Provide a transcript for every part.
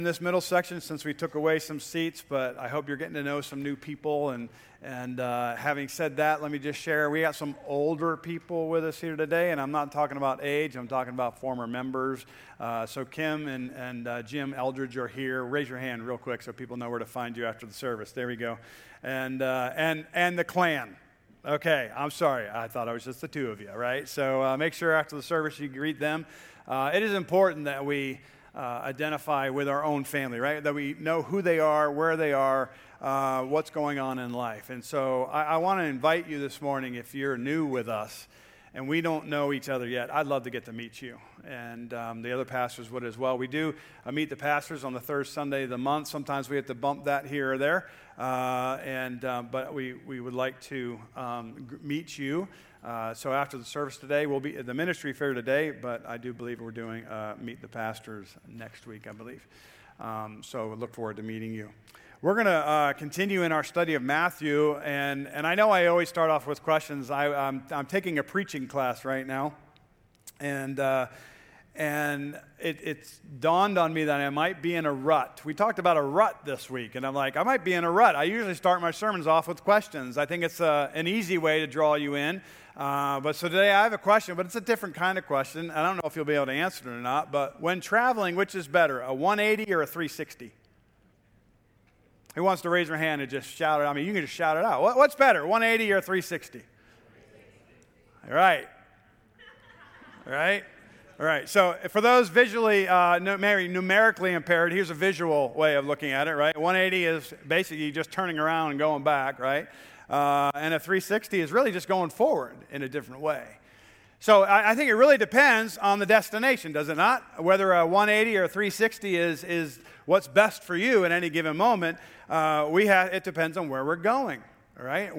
In this middle section, since we took away some seats, but I hope you're getting to know some new people. And having said that, let me just share, we got some older people with us here today, and I'm not talking about age, I'm talking about former members. So Kim and Jim Eldridge are here. Raise your hand real quick so people know where to find you after the service. There we go. And the clan. Okay, I'm sorry. I thought I was just the two of you, right? So make sure after the service you greet them. It is important that we identify with our own family, right? That we know who they are, where they are, what's going on in life. And so I want to invite you this morning, if you're new with us and we don't know each other yet, I'd love to get to meet you. And the other pastors would as well. We do meet the pastors on the third Sunday of the month. Sometimes we have to bump that here or there. But we would like to meet you. So after the service today, we'll be at the ministry fair today, but I do believe we're doing Meet the Pastors next week, I believe. So we look forward to meeting you. We're going to continue in our study of Matthew, and I know I always start off with questions. I'm taking a preaching class right now, and it's dawned on me that I might be in a rut. We talked about a rut this week, and I'm like, I might be in a rut. I usually start my sermons off with questions. I think it's an easy way to draw you in. But so today I have a question, but it's a different kind of question. I don't know if you'll be able to answer it or not, but when traveling, which is better, a 180 or a 360? Who wants to raise their hand and just shout it? I mean, you can just shout it out. What's better, 180 or 360? All right. All right. All right, so for those visually, numerically impaired, here's a visual way of looking at it, right? 180 is basically just turning around and going back, right? And a 360 is really just going forward in a different way. So I think it really depends on the destination, does it not? Whether a 180 or a 360 is what's best for you at any given moment, it depends on where we're going. All right,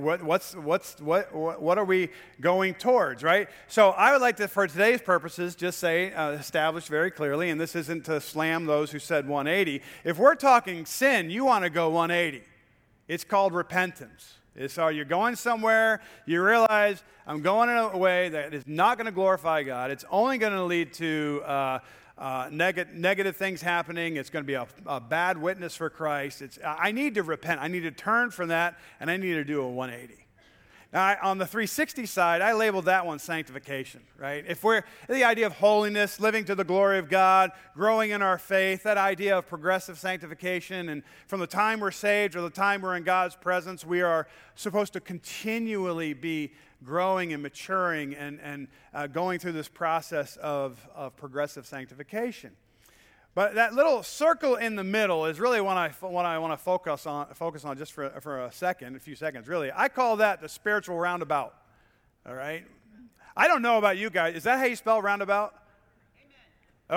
what are we going towards, right? So I would like to, for today's purposes, just say, establish very clearly, and this isn't to slam those who said 180. If we're talking sin, you want to go 180. It's called repentance. So you're going somewhere, you realize, I'm going in a way that is not going to glorify God. It's only going to lead to negative things happening. It's going to be a bad witness for Christ. I need to repent. I need to turn from that, and I need to do a 180. Now, on the 360 side, I labeled that one sanctification, right? If we're the idea of holiness, living to the glory of God, growing in our faith, that idea of progressive sanctification, and from the time we're saved or the time we're in God's presence, we are supposed to continually be growing and maturing and going through this process of progressive sanctification. But that little circle in the middle is really what I want to focus on just for a few seconds, really. I call that the spiritual roundabout, all right? I don't know about you guys. Is that how you spell roundabout? Amen.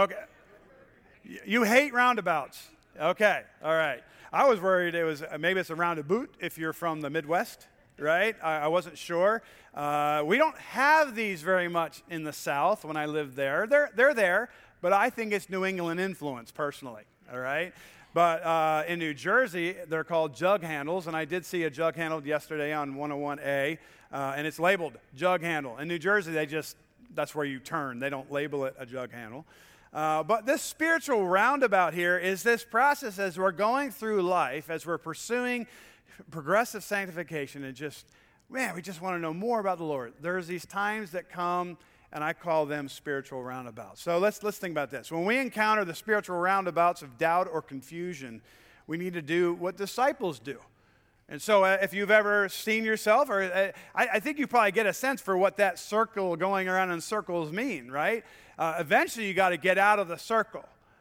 Okay. You hate roundabouts. Okay, all right. I was worried maybe it's a roundabout if you're from the Midwest, right? I wasn't sure. We don't have these very much in the South when I lived there. They're there. But I think it's New England influence, personally, all right? But in New Jersey, they're called jug handles, and I did see a jug handle yesterday on 101A, and it's labeled jug handle. In New Jersey, that's where you turn. They don't label it a jug handle. But this spiritual roundabout here is this process as we're going through life, as we're pursuing progressive sanctification, and we just want to know more about the Lord. There's these times that come, and I call them spiritual roundabouts. So let's think about this. When we encounter the spiritual roundabouts of doubt or confusion, we need to do what disciples do. And so if you've ever seen yourself, or I think you probably get a sense for what that circle going around in circles mean, right? Eventually you got to get out of the circle.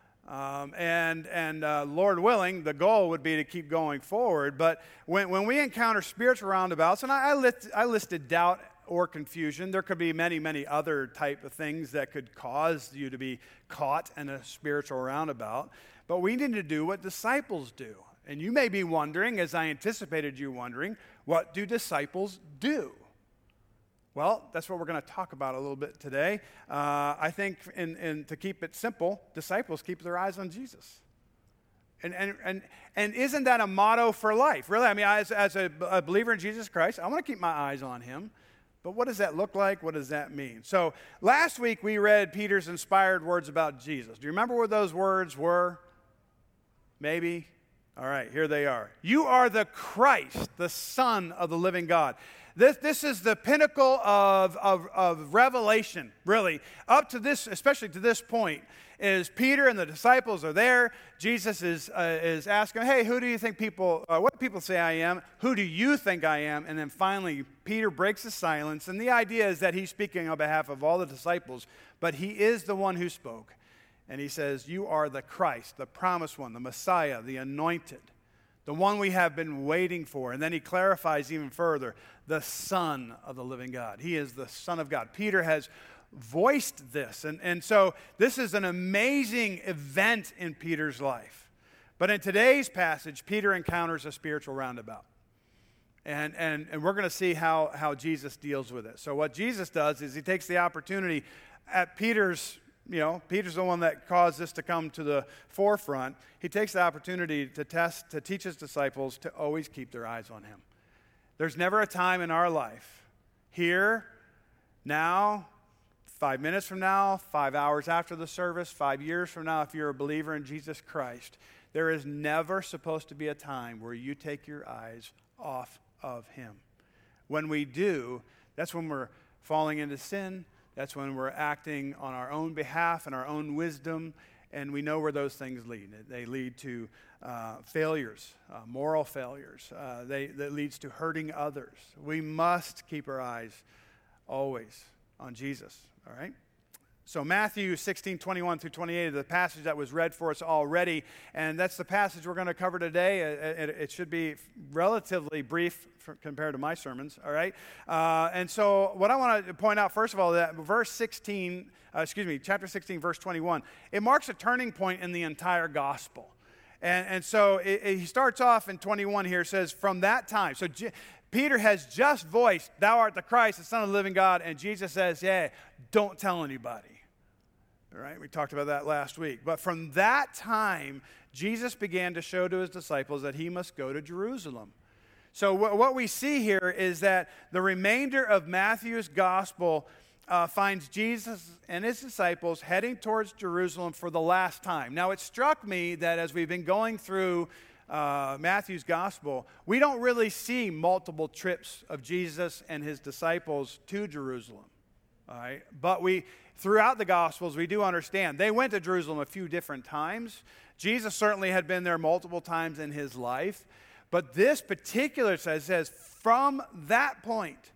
Lord willing, the goal would be to keep going forward. But when we encounter spiritual roundabouts, and I listed doubt or confusion. There could be many, many other type of things that could cause you to be caught in a spiritual roundabout. But we need to do what disciples do. And you may be wondering, as I anticipated you wondering, what do disciples do? Well, that's what we're going to talk about a little bit today. I think, to keep it simple, disciples keep their eyes on Jesus. And isn't that a motto for life? Really, I mean, as a believer in Jesus Christ, I want to keep my eyes on him. But what does that look like? What does that mean? So last week we read Peter's inspired words about Jesus. Do you remember what those words were? Maybe? All right, here they are. You are the Christ, the Son of the living God. This is the pinnacle of revelation, really. Up to this, especially to this point, is Peter and the disciples are there. Jesus is asking, hey, who do you think what do people say I am? Who do you think I am? And then finally, Peter breaks the silence. And the idea is that he's speaking on behalf of all the disciples, but he is the one who spoke. And he says, you are the Christ, the promised one, the Messiah, the anointed, the one we have been waiting for. And then he clarifies even further, the Son of the living God. He is the Son of God. Peter has voiced this. And so this is an amazing event in Peter's life. But in today's passage, Peter encounters a spiritual roundabout. And we're going to see how Jesus deals with it. So what Jesus does is he takes the opportunity at Peter's the one that caused this to come to the forefront. He takes the opportunity to teach his disciples to always keep their eyes on him. There's never a time in our life, here, now, 5 minutes from now, 5 hours after the service, 5 years from now, if you're a believer in Jesus Christ, there is never supposed to be a time where you take your eyes off of him. When we do, that's when we're falling into sin. That's when we're acting on our own behalf and our own wisdom, and we know where those things lead. They lead to failures, moral failures. That leads to hurting others. We must keep our eyes always on Jesus, all right? So Matthew 16:21 through 28 is the passage that was read for us already, and that's the passage we're going to cover today. It should be relatively brief compared to my sermons, all right? And so what I want to point out, first of all, that chapter 16, verse 21, it marks a turning point in the entire gospel. And so he starts off in 21 here, says, from that time. So Peter has just voiced, thou art the Christ, the Son of the living God, and Jesus says, yeah, don't tell anybody. All right, we talked about that last week. But from that time, Jesus began to show to his disciples that he must go to Jerusalem. So what we see here is that the remainder of Matthew's gospel finds Jesus and his disciples heading towards Jerusalem for the last time. Now, it struck me that as we've been going through Matthew's gospel, we don't really see multiple trips of Jesus and his disciples to Jerusalem. All right, but throughout the Gospels, we do understand they went to Jerusalem a few different times. Jesus certainly had been there multiple times in his life, but this particular says from that point,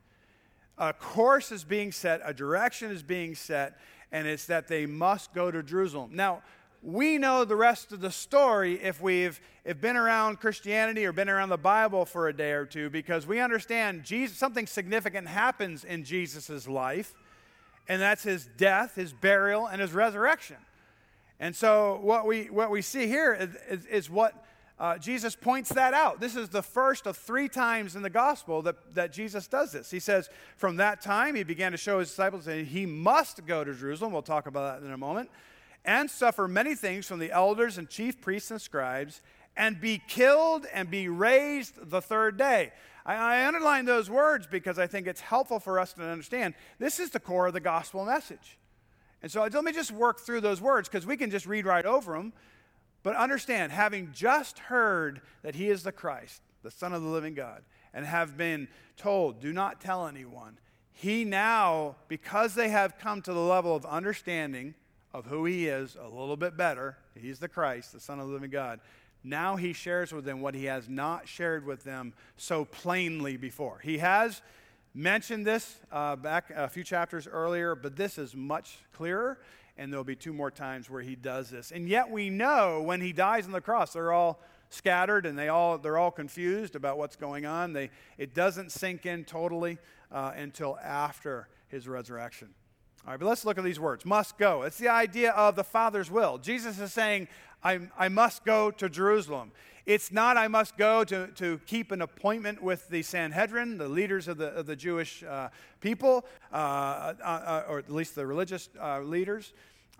a course is being set, a direction is being set, and it's that they must go to Jerusalem. Now, we know the rest of the story if we've been around Christianity or been around the Bible for a day or two, because we understand something significant happens in Jesus' life. And that's his death, his burial, and his resurrection. And so what we see here is what Jesus points that out. This is the first of 3 times in the gospel that Jesus does this. He says, from that time he began to show his disciples that he must go to Jerusalem. We'll talk about that in a moment. And suffer many things from the elders and chief priests and scribes, and be killed and be raised the 3rd day. I underline those words because I think it's helpful for us to understand this is the core of the gospel message. And so let me just work through those words because we can just read right over them. But understand, having just heard that he is the Christ, the Son of the living God, and have been told, do not tell anyone, he now, because they have come to the level of understanding of who he is a little bit better, he's the Christ, the Son of the living God, now he shares with them what he has not shared with them so plainly before. He has mentioned this back a few chapters earlier, but this is much clearer, and there'll be 2 more times where he does this. And yet we know when he dies on the cross, they're all scattered and they're all confused about what's going on. It doesn't sink in totally until after his resurrection. All right, but let's look at these words. Must go. It's the idea of the Father's will. Jesus is saying, I must go to Jerusalem. It's not I must go to keep an appointment with the Sanhedrin, the leaders of the Jewish people, or at least the religious leaders.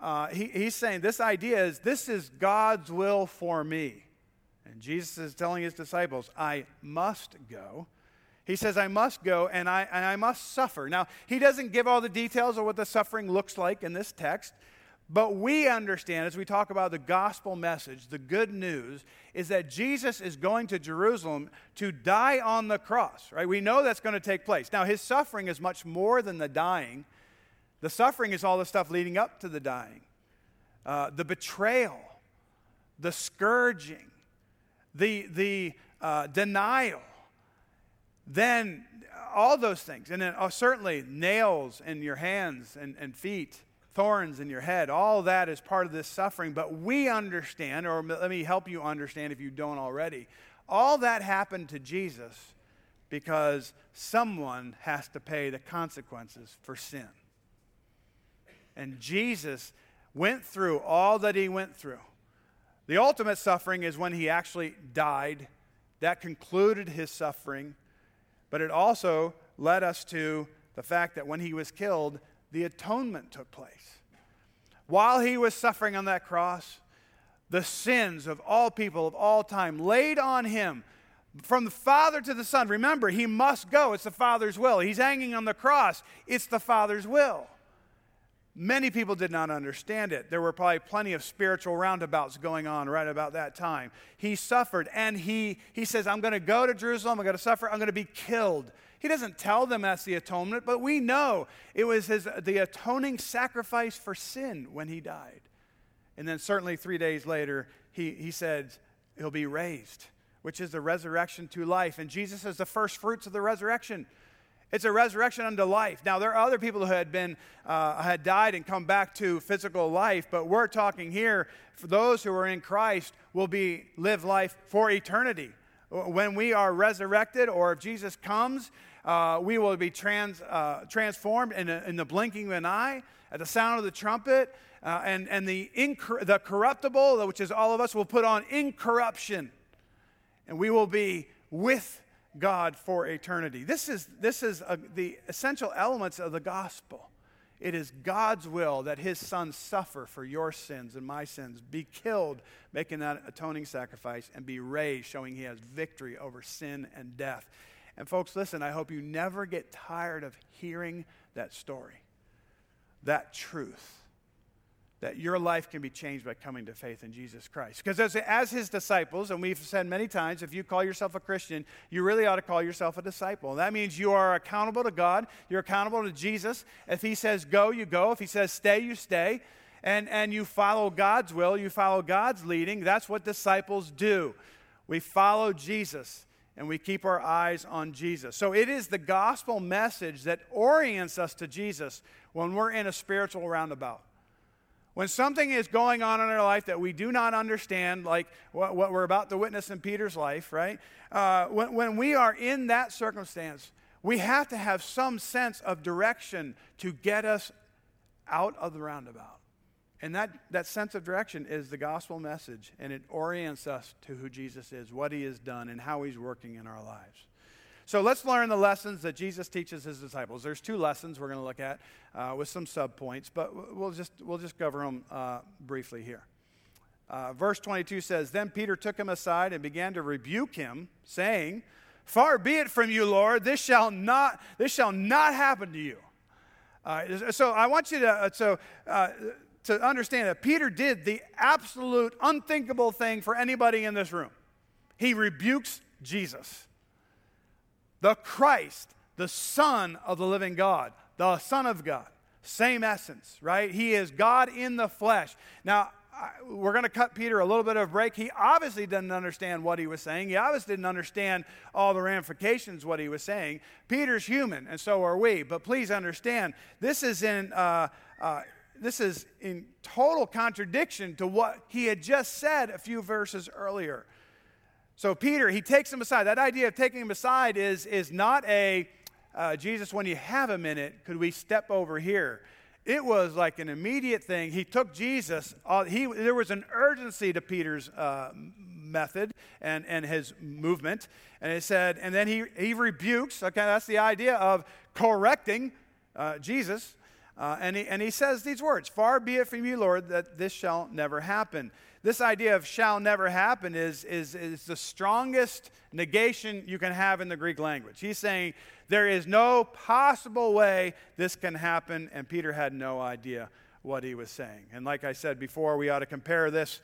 He's saying this idea is, this is God's will for me. And Jesus is telling his disciples, I must go. He says, I must go and I must suffer. Now, he doesn't give all the details of what the suffering looks like in this text, But we understand, as we talk about the gospel message, the good news, is that Jesus is going to Jerusalem to die on the cross, right? We know that's going to take place. Now, his suffering is much more than the dying. The suffering is all the stuff leading up to the dying. The betrayal, the scourging, the denial, then all those things. And then certainly nails in your hands and feet, thorns in your head, all that is part of this suffering. But we understand, or let me help you understand if you don't already, all that happened to Jesus because someone has to pay the consequences for sin. And Jesus went through all that he went through. The ultimate suffering is when he actually died. That concluded his suffering. But it also led us to the fact that when he was killed, the atonement took place. While he was suffering on that cross, the sins of all people of all time laid on him from the Father to the Son. Remember, he must go. It's the Father's will. He's hanging on the cross. It's the Father's will. Many people did not understand it. There were probably plenty of spiritual roundabouts going on right about that time. He suffered, and he says, I'm going to go to Jerusalem, I'm going to suffer, I'm going to be killed. He doesn't tell them that's the atonement, but we know it was the atoning sacrifice for sin when he died. And then certainly 3 days later, he said he'll be raised, which is the resurrection to life. And Jesus is the first fruits of the resurrection. It's a resurrection unto life. Now, there are other people who had died and come back to physical life, but we're talking here for those who are in Christ will live life for eternity. When we are resurrected, or if Jesus comes, we will be transformed in the blinking of an eye, at the sound of the trumpet, and the corruptible, which is all of us, will put on incorruption, and we will be with God for eternity. This is the essential elements of the gospel. It is God's will that his Son suffer for your sins and my sins, be killed, making that atoning sacrifice, and be raised, showing he has victory over sin and death. And folks, listen, I hope you never get tired of hearing that story, that truth, that your life can be changed by coming to faith in Jesus Christ. Because as his disciples, and we've said many times, if you call yourself a Christian, you really ought to call yourself a disciple. That means you are accountable to God. You're accountable to Jesus. If he says go, you go. If he says stay, you stay. And you follow God's will. You follow God's leading. That's what disciples do. We follow Jesus, and we keep our eyes on Jesus. So it is the gospel message that orients us to Jesus when we're in a spiritual roundabout. When something is going on in our life that we do not understand, like what we're about to witness in Peter's life, right? When we are in that circumstance, we have to have some sense of direction to get us out of the roundabout. And that sense of direction is the gospel message, and it orients us to who Jesus is, what he has done, and how he's working in our lives. So let's learn the lessons that Jesus teaches his disciples. There's 2 lessons we're going to look at with some subpoints, but we'll just cover them briefly here. Verse 22 says, Then Peter took him aside and began to rebuke him, saying, Far be it from you, Lord, this shall not happen to you. So I want you to understand that Peter did the absolute unthinkable thing for anybody in this room. He rebukes Jesus. The Christ, the Son of the living God, the Son of God, same essence, right? He is God in the flesh. Now, we're going to cut Peter a little bit of a break. He obviously didn't understand what he was saying. He obviously didn't understand all the ramifications of what he was saying. Peter's human, and so are we. But please understand, this is in total contradiction to what he had just said a few verses earlier. So Peter, he takes him aside. That idea of taking him aside is not Jesus, when you have a minute, could we step over here? It was like an immediate thing. He took Jesus. There was an urgency to Peter's method and his movement. And it said, and then he rebukes. Okay, that's the idea of correcting Jesus. And he says these words, Far be it from you, Lord, that this shall never happen. This idea of shall never happen is the strongest negation you can have in the Greek language. He's saying there is no possible way this can happen, and Peter had no idea what he was saying. And like I said before, we ought to compare this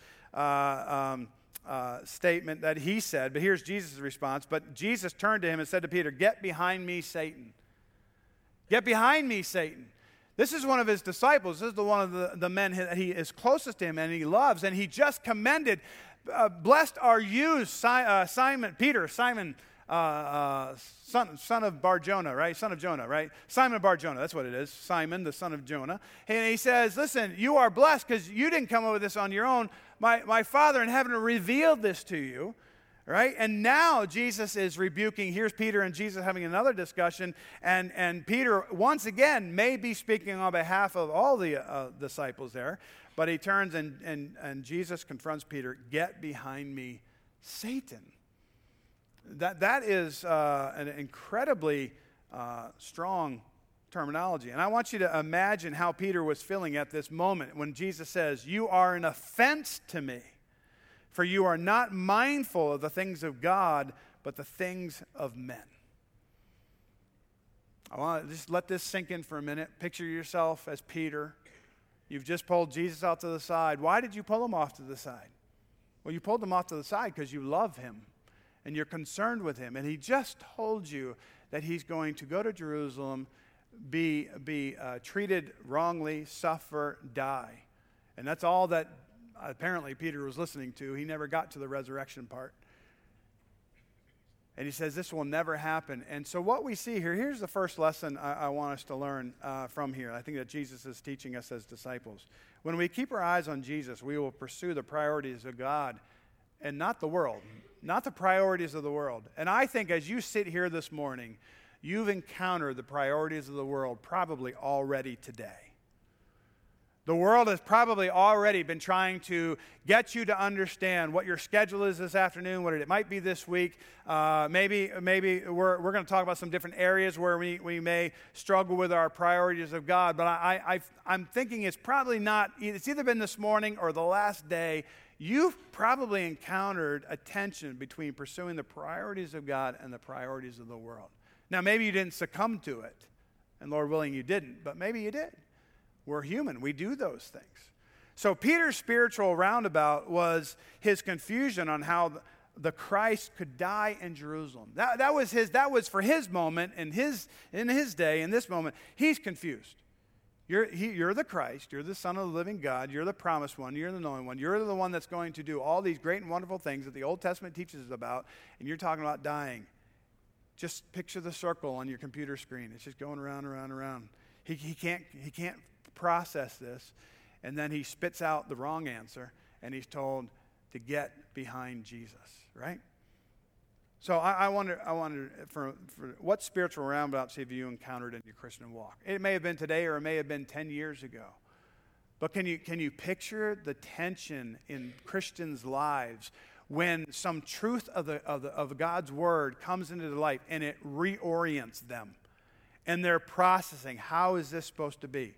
statement that he said. But here's Jesus' response. But Jesus turned to him and said to Peter, "Get behind me, Satan. Get behind me, Satan." This is one of his disciples. This is one of the men that he is closest to him and he loves. And he just commended, "Blessed are you, Simon, Peter, Simon, son of Bar-Jonah," right? Son of Jonah, right? Simon of Bar-Jonah, that's what it is. Simon, the son of Jonah. And he says, "Listen, you are blessed because you didn't come up with this on your own. My Father in heaven revealed this to you." Right? And now Jesus is rebuking. Here's Peter and Jesus having another discussion. And Peter, once again, may be speaking on behalf of all the disciples there. But he turns and Jesus confronts Peter, "Get behind me, Satan." That is an incredibly strong terminology. And I want you to imagine how Peter was feeling at this moment when Jesus says, "You are an offense to me. For you are not mindful of the things of God, but the things of men." I want to just let this sink in for a minute. Picture yourself as Peter. You've just pulled Jesus out to the side. Why did you pull him off to the side? Well, you pulled him off to the side because you love him and you're concerned with him. And he just told you that he's going to go to Jerusalem, be treated wrongly, suffer, die. And that's all that apparently Peter was listening to. He never got to the resurrection part. And he says this will never happen. And so what we see here, here's the first lesson I want us to learn from here. I think that Jesus is teaching us as disciples. When we keep our eyes on Jesus, we will pursue the priorities of God and not the world, not the priorities of the world. And I think as you sit here this morning, you've encountered the priorities of the world probably already today. The world has probably already been trying to get you to understand what your schedule is this afternoon, what it might be this week. Maybe we're going to talk about some different areas where we may struggle with our priorities of God. But I'm thinking it's probably not, it's either been this morning or the last day. You've probably encountered a tension between pursuing the priorities of God and the priorities of the world. Now, maybe you didn't succumb to it, and Lord willing you didn't, but maybe you did. We're human. We do those things. So Peter's spiritual roundabout was his confusion on how the Christ could die in Jerusalem. That was for his moment in his day, in this moment. He's confused. You're the Christ. You're the Son of the living God. You're the promised one. You're the knowing one. You're the one that's going to do all these great and wonderful things that the Old Testament teaches us about, and you're talking about dying. Just picture the circle on your computer screen. It's just going around, around, around. He can't process this, and then he spits out the wrong answer, and he's told to get behind Jesus, right? So I wonder for what spiritual roundabouts have you encountered in your Christian walk? It may have been today, or it may have been 10 years ago. But can you picture the tension in Christians' lives when some truth of God's word comes into their life and it reorients them, and they're processing, how is this supposed to be?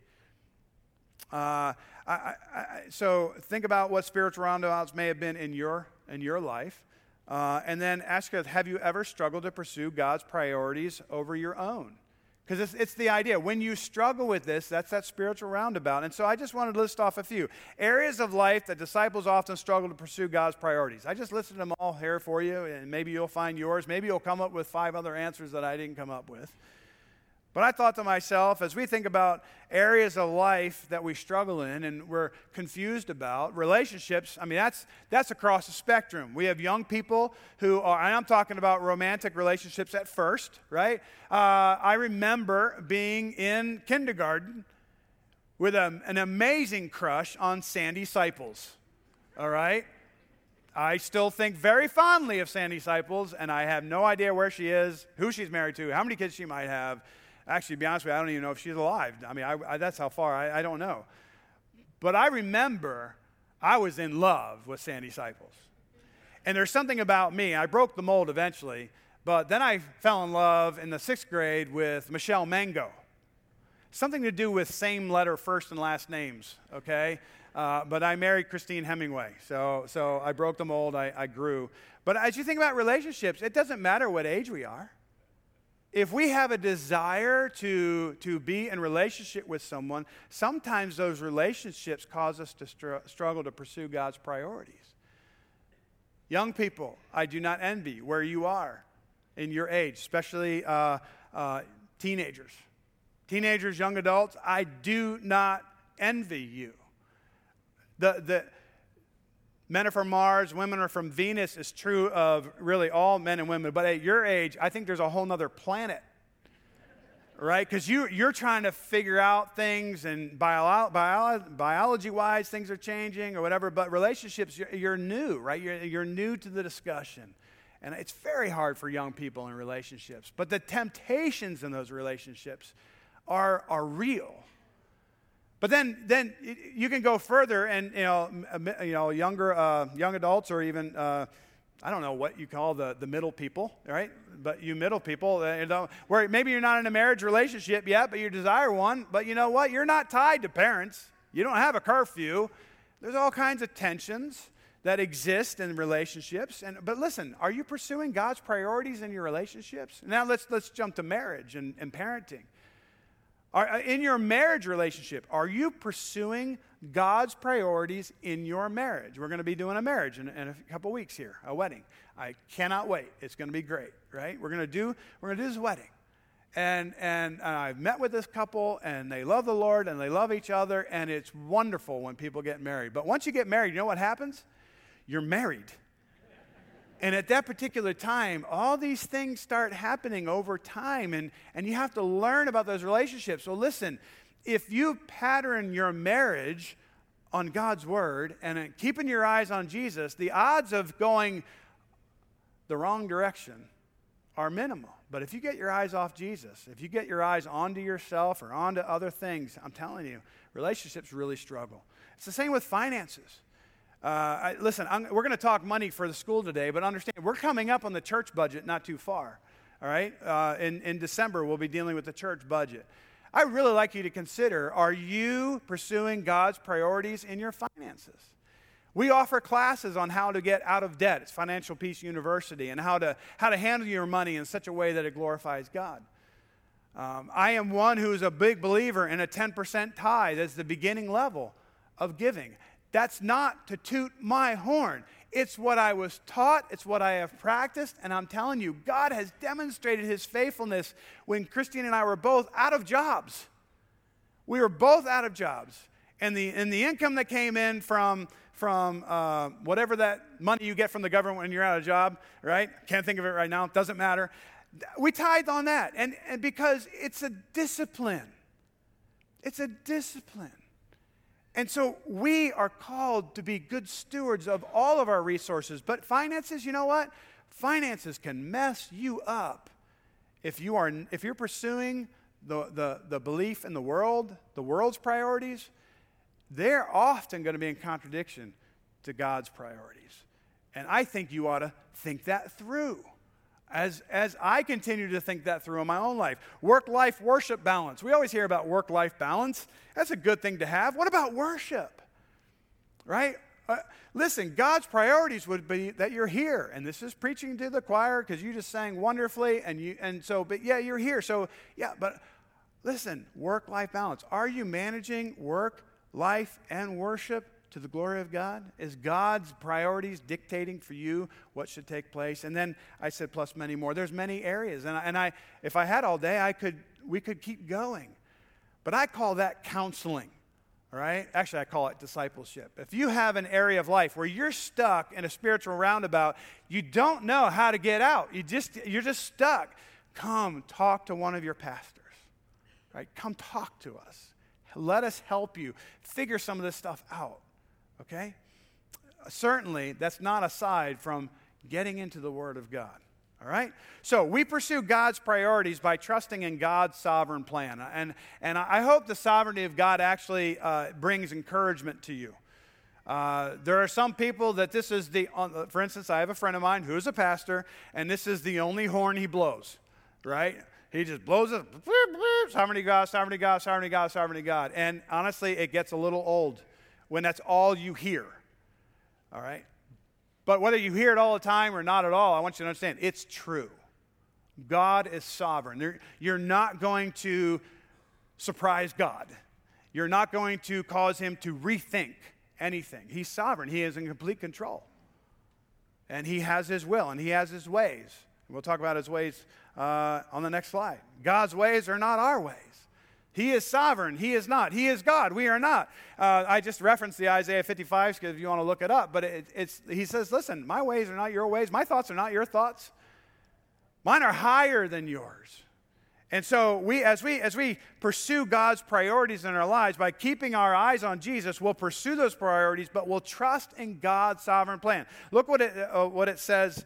So think about what spiritual roundabouts may have been in your life, and then ask yourself, have you ever struggled to pursue God's priorities over your own? Because it's the idea. When you struggle with this, that's that spiritual roundabout. And so I just wanted to list off a few areas of life that disciples often struggle to pursue God's priorities. I just listed them all here for you, and maybe you'll find yours. Maybe you'll come up with 5 other answers that I didn't come up with. But I thought to myself, as we think about areas of life that we struggle in and we're confused about, relationships, I mean, that's across the spectrum. We have young people who are, and I'm talking about romantic relationships at first, right? I remember being in kindergarten with an amazing crush on Sandy Seipels, all right? I still think very fondly of Sandy Seipels, and I have no idea where she is, who she's married to, how many kids she might have. Actually, to be honest with you, I don't even know if she's alive. I mean, that's how far, I don't know. But I remember I was in love with Sandy Seipels. And there's something about me, I broke the mold eventually, but then I fell in love in the 6th grade with Michelle Mango. Something to do with same letter first and last names, okay? But I married Christine Hemingway, so I broke the mold, I grew. But as you think about relationships, it doesn't matter what age we are. if we have a desire to be in relationship with someone, sometimes those relationships cause us to struggle to pursue God's priorities. Young people, I do not envy where you are in your age, especially teenagers. Teenagers, young adults, I do not envy you. The men are from Mars, women are from Venus is true of really all men and women. But at your age, I think there's a whole nother planet, right? Because you're trying to figure out things, and biology-wise, things are changing or whatever. But relationships, you're new, right? You're new to the discussion. And it's very hard for young people in relationships. But the temptations in those relationships are real. But then you can go further, and young adults, or even I don't know what you call the middle people, right? But you middle people, where maybe you're not in a marriage relationship yet, but you desire one. But you know what? You're not tied to parents. You don't have a curfew. There's all kinds of tensions that exist in relationships. But listen, are you pursuing God's priorities in your relationships? Now let's jump to marriage and parenting. In your marriage relationship, are you pursuing God's priorities in your marriage? We're going to be doing a marriage in a couple weeks here, a wedding. I cannot wait. It's going to be great, right? We're going to do this wedding. And I've met with this couple, and they love the Lord, and they love each other, and it's wonderful when people get married. But once you get married, you know what happens? You're married. And at that particular time, all these things start happening over time, and you have to learn about those relationships. So listen, if you pattern your marriage on God's word and keeping your eyes on Jesus, the odds of going the wrong direction are minimal. But if you get your eyes off Jesus, if you get your eyes onto yourself or onto other things, I'm telling you, relationships really struggle. It's the same with finances. Listen, we're going to talk money for the school today, but understand, we're coming up on the church budget not too far, all right? In December, we'll be dealing with the church budget. I'd really like you to consider, are you pursuing God's priorities in your finances? We offer classes on how to get out of debt. It's Financial Peace University, and how to handle your money in such a way that it glorifies God. I am one who is a big believer in a 10% tithe as the beginning level of giving. That's not to toot my horn. It's what I was taught. It's what I have practiced. And I'm telling you, God has demonstrated his faithfulness when Christine and I were both out of jobs. We were both out of jobs. And the income that came in from whatever that money you get from the government when you're out of job, right? Can't think of it right now. It doesn't matter. We tithe on that. And because it's a discipline. It's a discipline. And so we are called to be good stewards of all of our resources. But finances, you know what? Finances can mess you up if you're pursuing the belief in the world's priorities. They're often going to be in contradiction to God's priorities. And I think you ought to think that through. As I continue to think that through in my own life. Work-life worship balance. We always hear about work-life balance. That's a good thing to have. What about worship? Right? Listen, God's priorities would be that you're here. And this is preaching to the choir because you just sang wonderfully. But you're here. So, yeah, but listen, work-life balance. Are you managing work, life, and worship to the glory of God? Is God's priorities dictating for you what should take place? And then I said plus many more. There's many areas. And if I had all day, we could keep going. But I call that counseling. All right? Actually, I call it discipleship. If you have an area of life where you're stuck in a spiritual roundabout, you don't know how to get out. You're just stuck. Come talk to one of your pastors. Right? Come talk to us. Let us help you figure some of this stuff out. Okay? Certainly, that's not aside from getting into the Word of God. All right? So we pursue God's priorities by trusting in God's sovereign plan. And I hope the sovereignty of God actually brings encouragement to you. There are some people that this is for instance, I have a friend of mine who's a pastor, and this is the only horn he blows. Right? He just blows it. Sovereignty God, sovereignty God, sovereignty God, sovereignty God. And honestly, it gets a little old when that's all you hear. All right? But whether you hear it all the time or not at all, I want you to understand, it's true. God is sovereign. You're not going to surprise God. You're not going to cause him to rethink anything. He's sovereign. He is in complete control. And he has his will, and he has his ways. We'll talk about his ways on the next slide. God's ways are not our ways. He is sovereign. He is not. He is God. We are not. I just referenced the Isaiah 55 because if you want to look it up. But he says, listen, my ways are not your ways. My thoughts are not your thoughts. Mine are higher than yours. And so as we pursue God's priorities in our lives, by keeping our eyes on Jesus, we'll pursue those priorities, but we'll trust in God's sovereign plan. Look what it says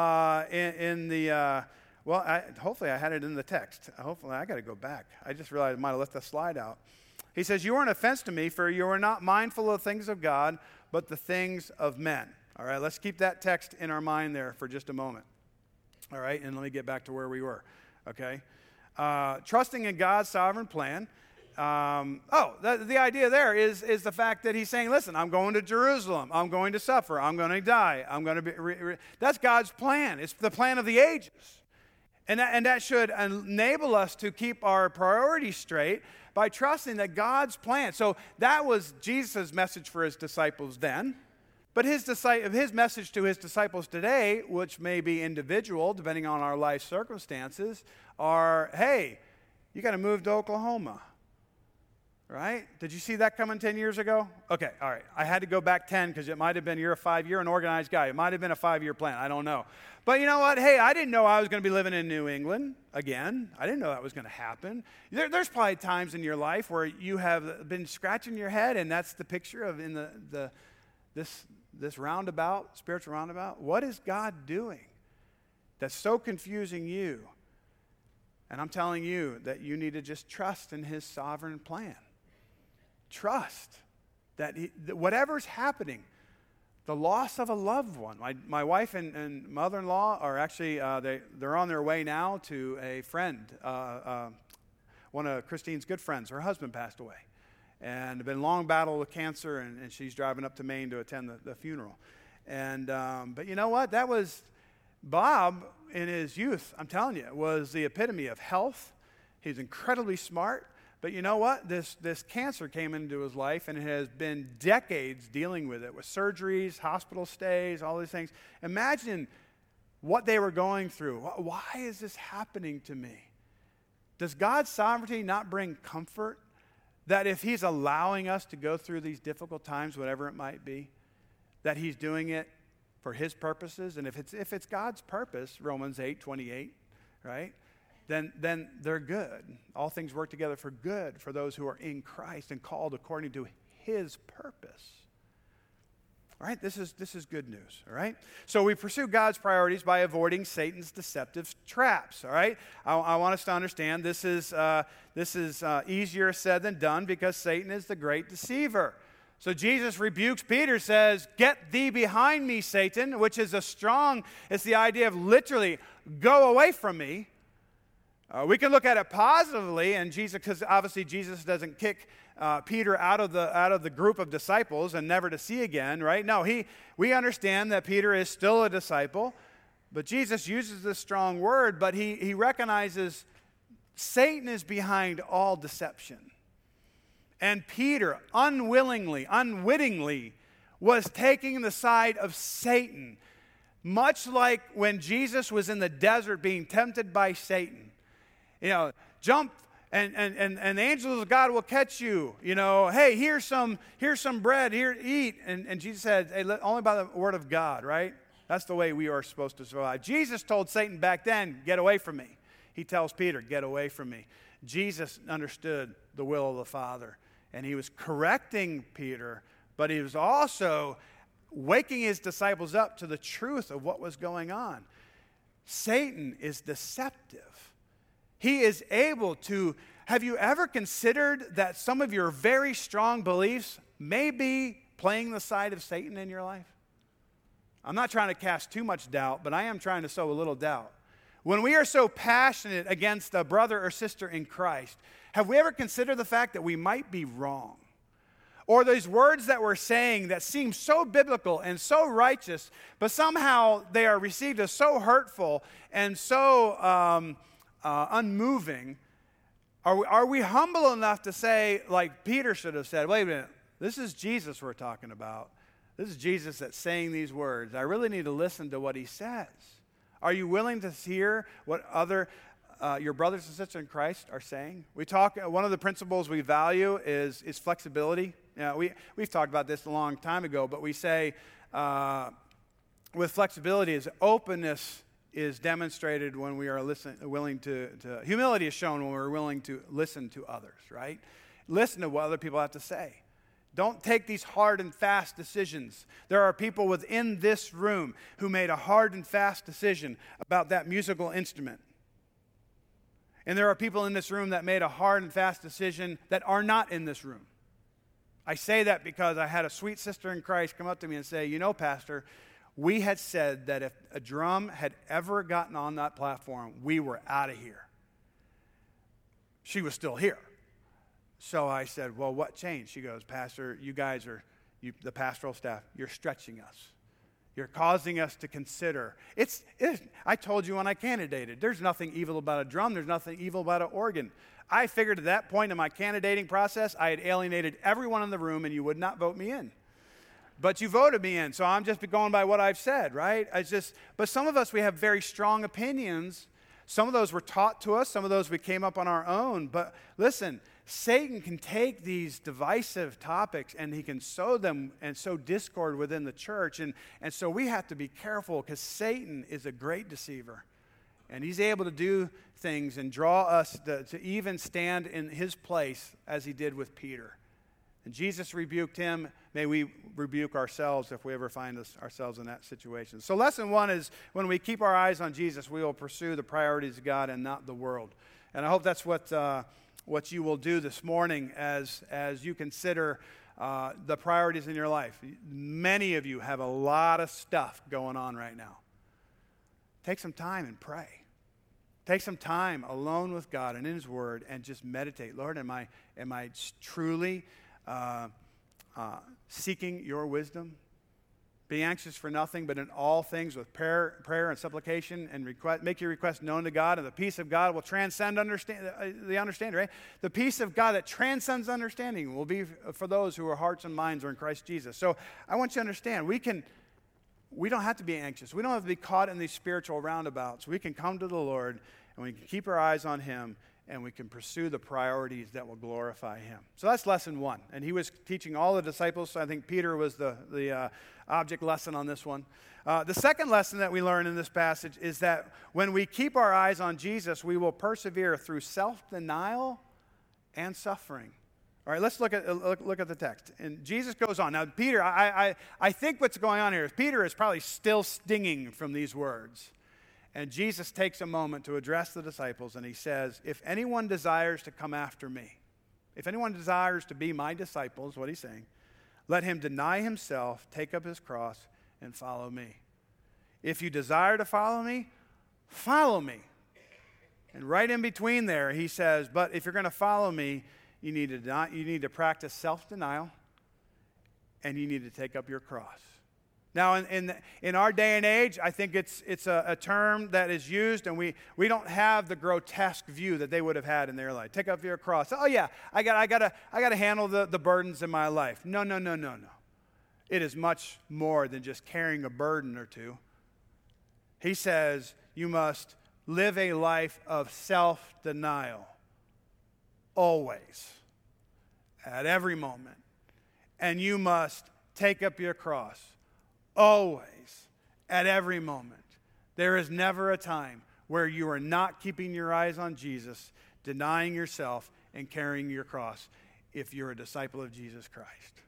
in the... hopefully I had it in the text. Hopefully, I got to go back. I just realized I might have left the slide out. He says, you are an offense to me, for you are not mindful of the things of God, but the things of men. All right, let's keep that text in our mind there for just a moment. All right, and let me get back to where we were. Okay, trusting in God's sovereign plan. The idea there is the fact that he's saying, listen, I'm going to Jerusalem. I'm going to suffer. I'm going to die. I'm going to be... That's God's plan. It's the plan of the ages. And that should enable us to keep our priorities straight by trusting that God's plan. So that was Jesus' message for his disciples then. But his message to his disciples today, which may be individual, depending on our life circumstances, are, hey, you got to move to Oklahoma. Right? Did you see that coming 10 years ago? Okay, all right. I had to go back 10 because it might have been, you're an organized guy. It might have been a 5-year plan. I don't know. But you know what? Hey, I didn't know I was going to be living in New England again. I didn't know that was going to happen. There's probably times in your life where you have been scratching your head, and that's the picture of in this roundabout, spiritual roundabout. What is God doing that's so confusing you? And I'm telling you that you need to just trust in his sovereign plan. Trust that whatever's happening, the loss of a loved one. My wife and mother-in-law are actually, they're on their way now to a friend, one of Christine's good friends. Her husband passed away. And been a long battle with cancer, and she's driving up to Maine to attend the funeral. And but you know what? That was Bob in his youth, I'm telling you, was the epitome of health. He's incredibly smart. But you know what? This cancer came into his life, and it has been decades dealing with it, with surgeries, hospital stays, all these things. Imagine what they were going through. Why is this happening to me? Does God's sovereignty not bring comfort? That if he's allowing us to go through these difficult times, whatever it might be, that he's doing it for his purposes. And if it's God's purpose, Romans 8:28, right? Then they're good. All things work together for good for those who are in Christ and called according to his purpose. All right, this is good news, all right? So we pursue God's priorities by avoiding Satan's deceptive traps, all right? I want us to understand this is easier said than done because Satan is the great deceiver. So Jesus rebukes Peter, says, "Get thee behind me, Satan," which is it's the idea of literally, go away from me. We can look at it positively, and because obviously Jesus doesn't kick Peter out of the group of disciples and never to see again, right? No, we understand that Peter is still a disciple, but Jesus uses this strong word, but he recognizes Satan is behind all deception. And Peter, unwittingly, was taking the side of Satan, much like when Jesus was in the desert being tempted by Satan. You know, jump and the angels of God will catch you. You know, hey, here's some bread, here, eat. And Jesus said, hey, only by the word of God, right? That's the way we are supposed to survive. Jesus told Satan back then, get away from me. He tells Peter, get away from me. Jesus understood the will of the Father, and he was correcting Peter, but he was also waking his disciples up to the truth of what was going on. Satan is deceptive. He is able to, have you ever considered that some of your very strong beliefs may be playing the side of Satan in your life? I'm not trying to cast too much doubt, but I am trying to sow a little doubt. When we are so passionate against a brother or sister in Christ, have we ever considered the fact that we might be wrong? Or these words that we're saying that seem so biblical and so righteous, but somehow they are received as so hurtful and so unmoving. Are we humble enough to say, like Peter should have said, wait a minute, this is Jesus we're talking about. This is Jesus that's saying these words. I really need to listen to what he says. Are you willing to hear what your brothers and sisters in Christ are saying? One of the principles we value is flexibility. We've talked about this a long time ago, but we say with flexibility is openness is demonstrated when we are willing to humility is shown when we're willing to listen to others, right? Listen to what other people have to say. Don't take these hard and fast decisions. There are people within this room who made a hard and fast decision about that musical instrument. And there are people in this room that made a hard and fast decision that are not in this room. I say that because I had a sweet sister in Christ come up to me and say, you know, Pastor, we had said that if a drum had ever gotten on that platform, we were out of here. She was still here. So I said, well, what changed? She goes, Pastor, you guys are, the pastoral staff, you're stretching us. You're causing us to consider. I told you when I candidated, there's nothing evil about a drum. There's nothing evil about an organ. I figured at that point in my candidating process, I had alienated everyone in the room and you would not vote me in. But you voted me in, so I'm just going by what I've said, right? But some of us, we have very strong opinions. Some of those were taught to us. Some of those we came up on our own. But listen, Satan can take these divisive topics and he can sow them and sow discord within the church. And so we have to be careful because Satan is a great deceiver. And he's able to do things and draw us to even stand in his place as he did with Peter. And Jesus rebuked him. May we rebuke ourselves if we ever find ourselves in that situation. So lesson one is when we keep our eyes on Jesus, we will pursue the priorities of God and not the world. And I hope that's what you will do this morning as you consider the priorities in your life. Many of you have a lot of stuff going on right now. Take some time and pray. Take some time alone with God and in his word and just meditate. Lord, am I truly seeking your wisdom? Be anxious for nothing, but in all things with prayer and supplication and request, make your request known to God, and the peace of God will transcend the understanding, right? The peace of God that transcends understanding will be for those who are hearts and minds are in Christ Jesus. So I want you to understand, we don't have to be anxious. We don't have to be caught in these spiritual roundabouts. We can come to the Lord, and we can keep our eyes on him, and we can pursue the priorities that will glorify him. So that's lesson one. And he was teaching all the disciples. So I think Peter was the object lesson on this one. The second lesson that we learn in this passage is that when we keep our eyes on Jesus, we will persevere through self-denial and suffering. All right, let's look at the text. And Jesus goes on. Now, Peter, I think what's going on here is Peter is probably still stinging from these words. And Jesus takes a moment to address the disciples, and he says, if anyone desires to come after me, if anyone desires to be my disciple, is what he's saying, let him deny himself, take up his cross, and follow me. If you desire to follow me, follow me. And right in between there, he says, but if you're going to follow me, you need to practice self-denial, and you need to take up your cross. Now, in our day and age, I think it's a term that is used, and we don't have the grotesque view that they would have had in their life. Take up your cross. Oh yeah, I gotta handle the burdens in my life. No. It is much more than just carrying a burden or two. He says you must live a life of self-denial, always, at every moment, and you must take up your cross. Always, at every moment. There is never a time where you are not keeping your eyes on Jesus, denying yourself, and carrying your cross if you're a disciple of Jesus Christ.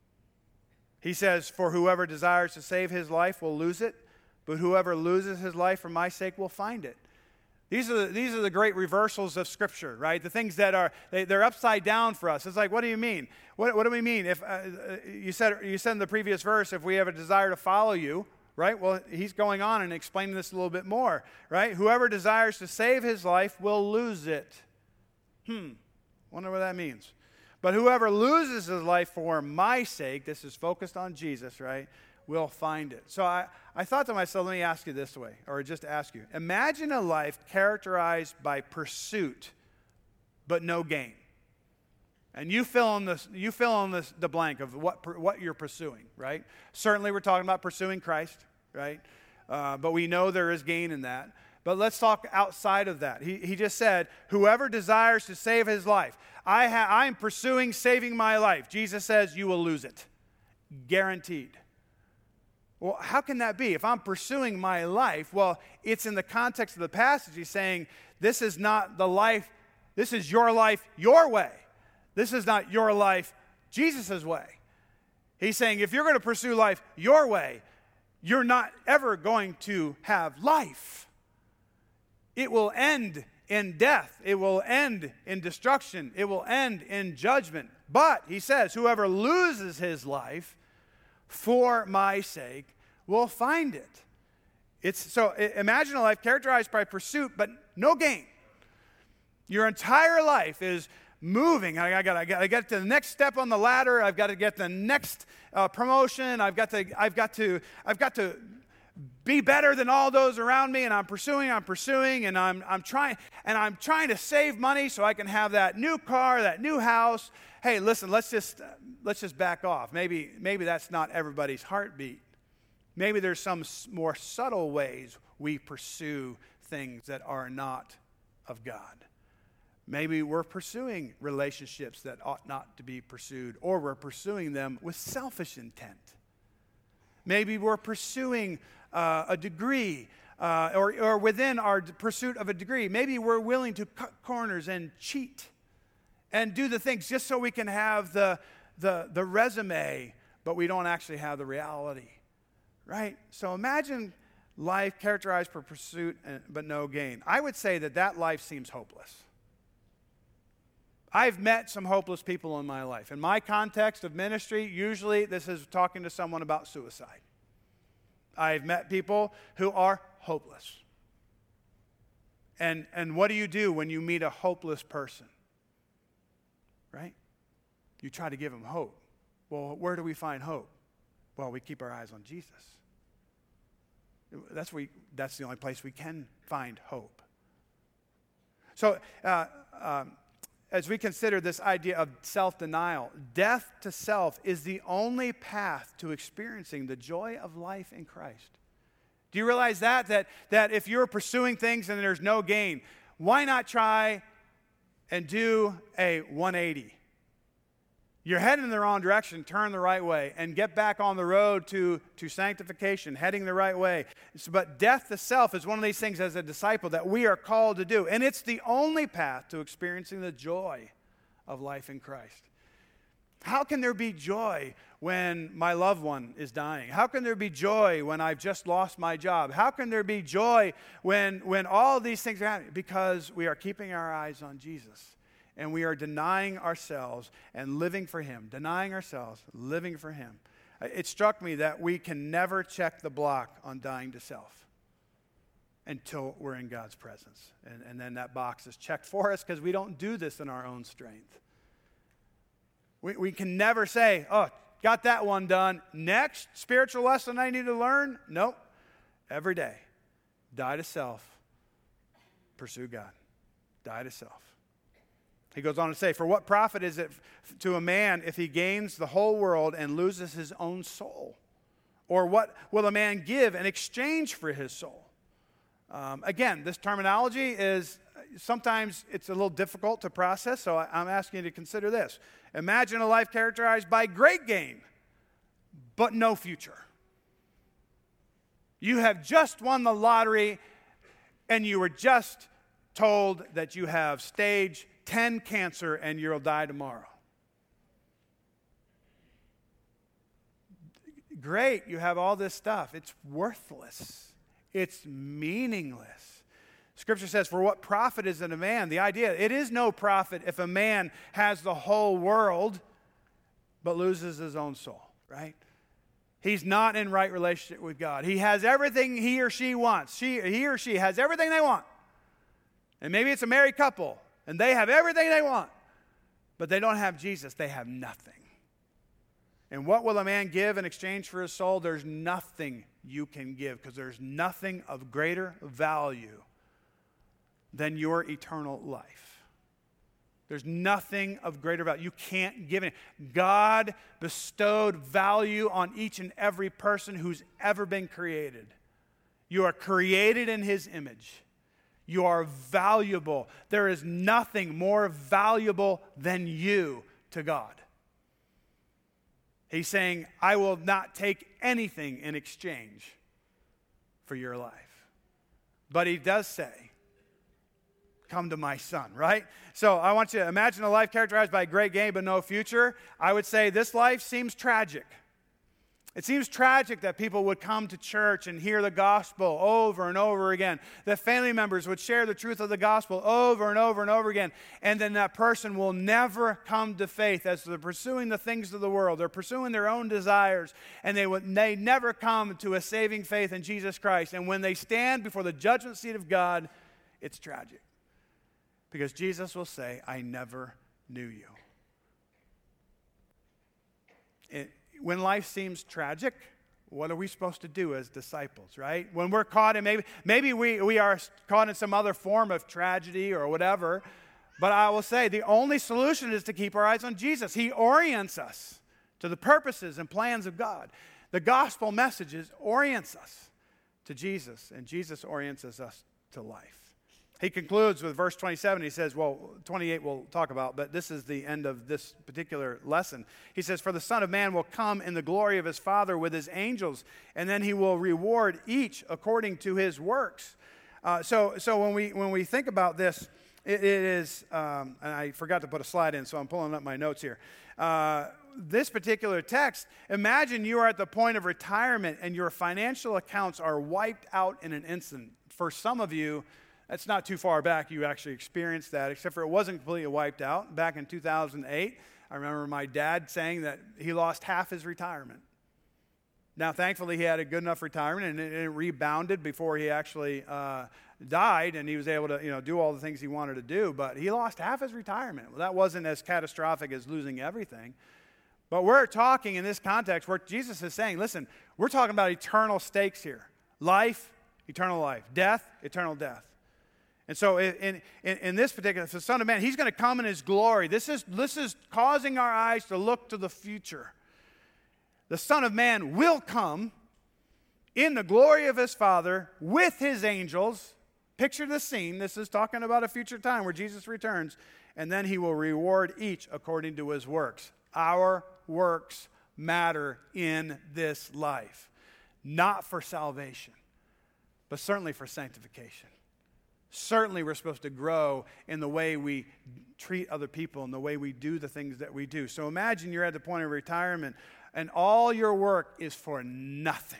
He says, for whoever desires to save his life will lose it, but whoever loses his life for my sake will find it. These are the great reversals of Scripture, right? The things that they're upside down for us. It's like, what do you mean? What do we mean? If you said in the previous verse, if we have a desire to follow you, right? Well, he's going on and explaining this a little bit more, right? Whoever desires to save his life will lose it. Wonder what that means. But whoever loses his life for my sake, this is focused on Jesus, right, will find it. So I thought to myself, let me ask you this way, or just ask you. Imagine a life characterized by pursuit, but no gain. And you fill in the blank of what you're pursuing, right? Certainly we're talking about pursuing Christ, right? But we know there is gain in that. But let's talk outside of that. He just said, whoever desires to save his life. I'm pursuing saving my life. Jesus says, you will lose it. Guaranteed. Well, how can that be? If I'm pursuing my life, well, it's in the context of the passage. He's saying, this is not the life, this is your life, your way. This is not your life, Jesus' way. He's saying, if you're going to pursue life your way, you're not ever going to have life. It will end in death. It will end in destruction. It will end in judgment. But, he says, whoever loses his life for my sake will find it. So imagine a life characterized by pursuit, but no gain. Your entire life is moving. I got to get to the next step on the ladder. I've got to get the next promotion. I've got to be better than all those around me, and I'm pursuing, and I'm trying to save money so I can have that new car, that new house. Hey, listen, let's just back off. Maybe that's not everybody's heartbeat. Maybe there's some more subtle ways we pursue things that are not of God. Maybe we're pursuing relationships that ought not to be pursued, or we're pursuing them with selfish intent. Maybe we're pursuing a degree, or within our pursuit of a degree, maybe we're willing to cut corners and cheat and do the things just so we can have the resume, but we don't actually have the reality, right? So imagine life characterized by pursuit but no gain. I would say that life seems hopeless. I've met some hopeless people in my life. In my context of ministry, usually this is talking to someone about suicide. I've met people who are hopeless. And what do you do when you meet a hopeless person? Right? You try to give them hope. Well, where do we find hope? Well, we keep our eyes on Jesus. That's the only place we can find hope. So, as we consider this idea of self-denial, death to self is the only path to experiencing the joy of life in Christ. Do you realize that if you're pursuing things and there's no gain, why not try and do a 180? You're heading in the wrong direction, turn the right way, and get back on the road to sanctification, heading the right way. But death to self is one of these things as a disciple that we are called to do. And it's the only path to experiencing the joy of life in Christ. How can there be joy when my loved one is dying? How can there be joy when I've just lost my job? How can there be joy when all these things are happening? Because we are keeping our eyes on Jesus. And we are denying ourselves and living for Him. Denying ourselves, living for Him. It struck me that we can never check the block on dying to self until we're in God's presence. And then that box is checked for us because we don't do this in our own strength. We can never say, oh, got that one done. Next spiritual lesson I need to learn? Nope. Every day, die to self, pursue God. Die to self. He goes on to say, for what profit is it to a man if he gains the whole world and loses his own soul? Or what will a man give in exchange for his soul? Again, this terminology is, sometimes it's a little difficult to process, so I'm asking you to consider this. Imagine a life characterized by great gain, but no future. You have just won the lottery, and you were just told that you have stage 10 cancer and you'll die tomorrow. Great, you have all this stuff. It's worthless. It's meaningless. Scripture says, for what profit is it a man? The idea, it is no profit if a man has the whole world but loses his own soul, right? He's not in right relationship with God. He has everything he or she wants. He or she has everything they want. And maybe it's a married couple, and they have everything they want. but they don't have Jesus, they have nothing. And what will a man give in exchange for his soul? There's nothing you can give, because there's nothing of greater value than your eternal life. There's nothing of greater value. You can't give it. God bestowed value on each and every person who's ever been created. You are created in His image. You are valuable. There is nothing more valuable than you to God. He's saying, I will not take anything in exchange for your life. But He does say, come to my Son, right? So I want you to imagine a life characterized by great gain but no future. I would say this life seems tragic. It seems tragic that people would come to church and hear the gospel over and over again. That family members would share the truth of the gospel over and over and over again. And then that person will never come to faith as they're pursuing the things of the world. They're pursuing their own desires. And they never come to a saving faith in Jesus Christ. And when they stand before the judgment seat of God, it's tragic. Because Jesus will say, I never knew you. When life seems tragic, what are we supposed to do as disciples, right? When we're caught in, maybe we are caught in some other form of tragedy or whatever, but I will say the only solution is to keep our eyes on Jesus. He orients us to the purposes and plans of God. The gospel messages orients us to Jesus, and Jesus orients us to life. He concludes with verse 27. He says, 28 we'll talk about, but this is the end of this particular lesson. He says, for the Son of Man will come in the glory of His Father with His angels, and then He will reward each according to his works. So when we think about this, it is, and I forgot to put a slide in, so I'm pulling up my notes here. This particular text, imagine you are at the point of retirement and your financial accounts are wiped out in an instant. For some of you, that's not too far back you actually experienced that, except for it wasn't completely wiped out. Back in 2008, I remember my dad saying that he lost half his retirement. Now, thankfully, he had a good enough retirement, and it rebounded before he actually died, and he was able to do all the things he wanted to do, but he lost half his retirement. Well, that wasn't as catastrophic as losing everything. But we're talking in this context where Jesus is saying, listen, we're talking about eternal stakes here. Life, eternal life. Death, eternal death. And so in this particular, the Son of Man, He's going to come in His glory. This is causing our eyes to look to the future. The Son of Man will come in the glory of His Father with His angels. Picture the scene. This is talking about a future time where Jesus returns. And then He will reward each according to his works. Our works matter in this life. Not for salvation, but certainly for sanctification. Certainly we're supposed to grow in the way we treat other people and the way we do the things that we do. So imagine you're at the point of retirement and all your work is for nothing.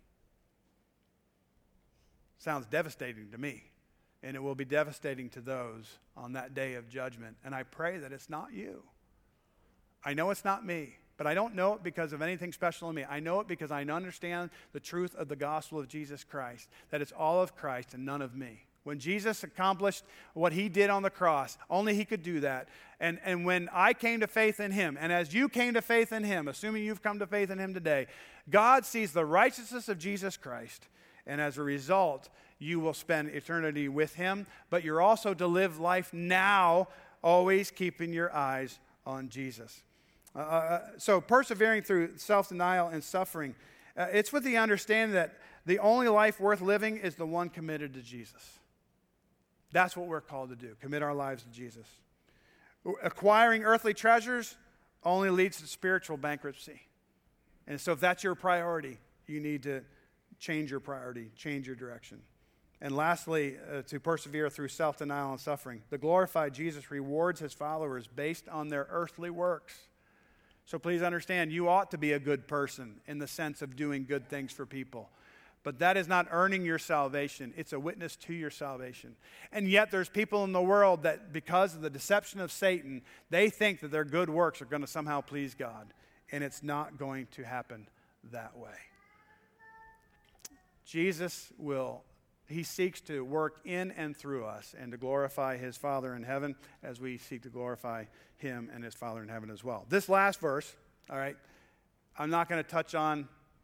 Sounds devastating to me. And it will be devastating to those on that day of judgment. And I pray that it's not you. I know it's not me. But I don't know it because of anything special in me. I know it because I understand the truth of the gospel of Jesus Christ. That it's all of Christ and none of me. When Jesus accomplished what He did on the cross, only He could do that. And when I came to faith in Him, and as you came to faith in Him, assuming you've come to faith in Him today, God sees the righteousness of Jesus Christ. And as a result, you will spend eternity with Him. But you're also to live life now, always keeping your eyes on Jesus. So persevering through self-denial and suffering, it's with the understanding that the only life worth living is the one committed to Jesus. That's what we're called to do, commit our lives to Jesus. Acquiring earthly treasures only leads to spiritual bankruptcy. And so if that's your priority, you need to change your priority, change your direction. And lastly, to persevere through self-denial and suffering. The glorified Jesus rewards His followers based on their earthly works. So please understand, you ought to be a good person in the sense of doing good things for people. But that is not earning your salvation. It's a witness to your salvation. And yet there's people in the world that because of the deception of Satan, they think that their good works are going to somehow please God. And it's not going to happen that way. Jesus will he seeks to work in and through us and to glorify his Father in heaven as we seek to glorify him and his Father in heaven as well. This last verse, all right, I'm not going to touch on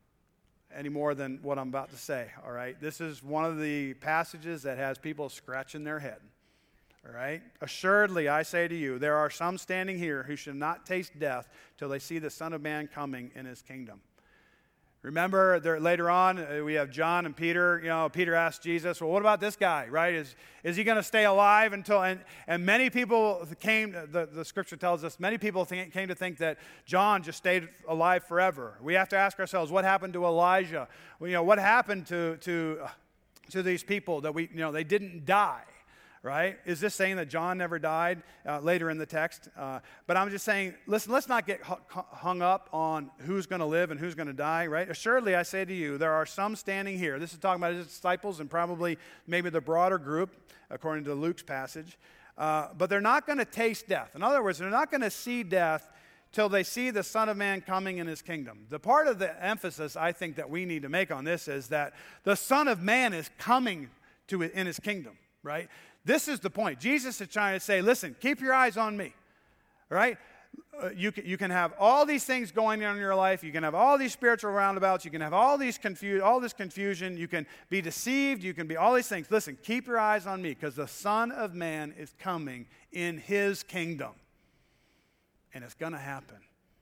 any more than what I'm about to say, all right? This is one of the passages that has people scratching their head, all right? Assuredly, I say to you, there are some standing here who should not taste death till they see the Son of Man coming in his kingdom. Remember, later on, we have John and Peter. You know, Peter asked Jesus, well, what about this guy, right? Is he going to stay alive until, and many people came, the scripture tells us, many people came to think that John just stayed alive forever. We have to ask ourselves, what happened to Elijah? Well, you know, what happened to these people that they didn't die? Right? Is this saying that John never died later in the text? But I'm just saying, listen, let's not get hung up on who's going to live and who's going to die, right? Assuredly, I say to you, there are some standing here. This is talking about his disciples and probably maybe the broader group, according to Luke's passage. But they're not going to taste death. In other words, they're not going to see death till they see the Son of Man coming in his kingdom. The part of the emphasis I think that we need to make on this is that the Son of Man is coming in his kingdom, right? This is the point. Jesus is trying to say, listen, keep your eyes on me, right? You can have all these things going on in your life. You can have all these spiritual roundabouts. You can have all this confusion. You can be deceived. You can be all these things. Listen, keep your eyes on me because the Son of Man is coming in his kingdom. And it's going to happen.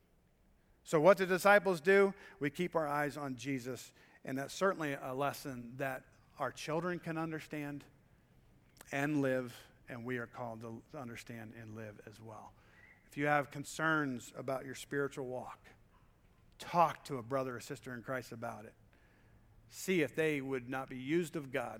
So what do disciples do? We keep our eyes on Jesus. And that's certainly a lesson that our children can understand and live, and we are called to understand and live as well. If you have concerns about your spiritual walk, talk to a brother or sister in Christ about it. See if they would not be used of God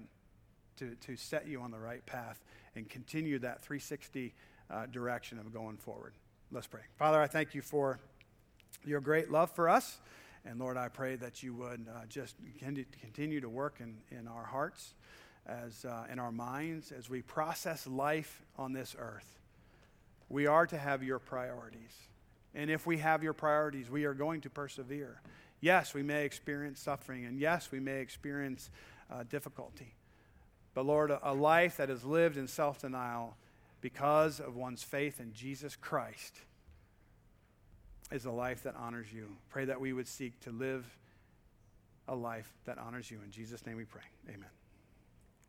to set you on the right path and continue that 360 direction of going forward. Let's pray. Father, I thank you for your great love for us. And Lord, I pray that you would just continue to work in our hearts, as in our minds, as we process life on this earth. We are to have your priorities. And if we have your priorities, we are going to persevere. Yes, we may experience suffering, and yes, we may experience difficulty. But Lord, a life that is lived in self-denial because of one's faith in Jesus Christ is a life that honors you. Pray that we would seek to live a life that honors you. In Jesus' name we pray. Amen.